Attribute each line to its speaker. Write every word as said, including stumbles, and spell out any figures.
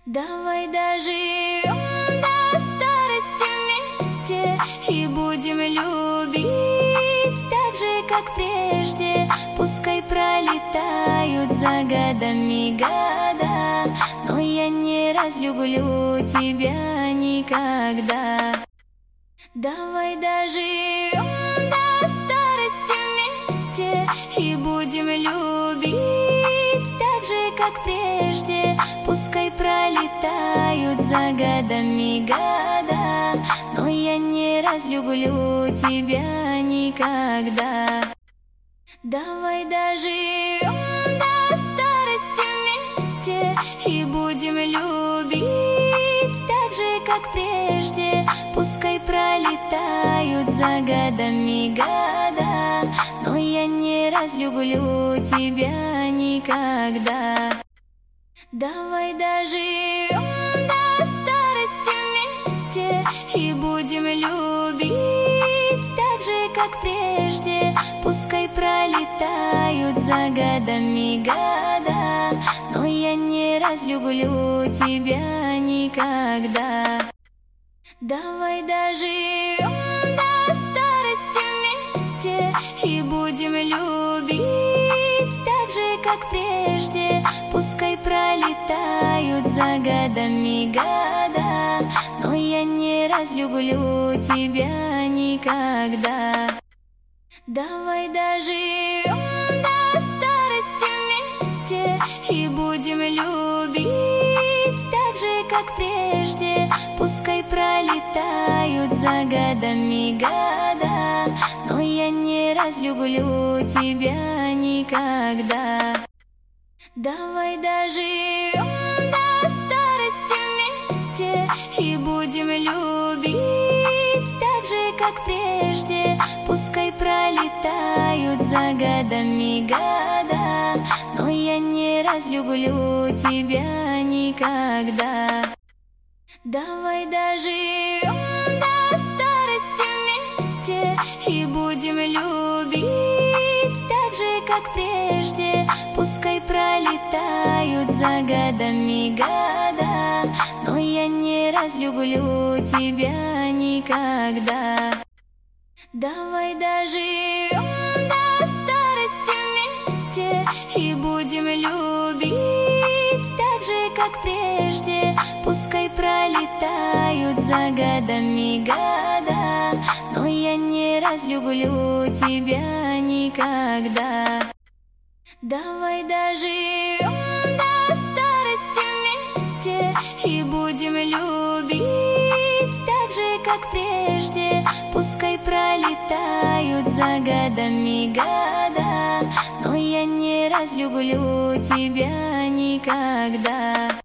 Speaker 1: Давай доживем до старости вместе и будем любить так же, как прежде. Пускай пролетают за годами года, но я не разлюблю тебя никогда. Давай доживем до старости вместе и будем любить так же, как прежде. Пускай пролетают за годами года, но я не разлюблю тебя никогда. Давай доживем до старости вместе и будем любить так же, как прежде. Пускай пролетают за годами года, но я не разлюблю тебя никогда. Давай доживем до старости вместе и будем любить так же, как прежде. Пускай пролетают за годами года, но я не разлюблю тебя никогда. Давай доживем до старости вместе и будем любить так же, как прежде. Пускай пролетают за годами года, но я не разлюблю тебя никогда. Давай доживем до старости вместе и будем любить так же, как прежде. Пускай пролетают за годами года, но я не разлюблю тебя никогда. Давай доживем до старости вместе и будем любить так же, как прежде. Пускай пролетают за годами года, но я не разлюблю тебя никогда. Давай доживем до старости вместе и будем любить так же, как прежде. Пускай пролетают за годами года, но я не разлюблю тебя никогда. Давай доживем до старости вместе и будем любить так же, как прежде. Пускай пролетают за годами года, но я не разлюблю тебя никогда. Давай доживем до старости вместе и будем любить так же, как прежде. Пускай пролетают за годами года, но я не разлюблю тебя никогда.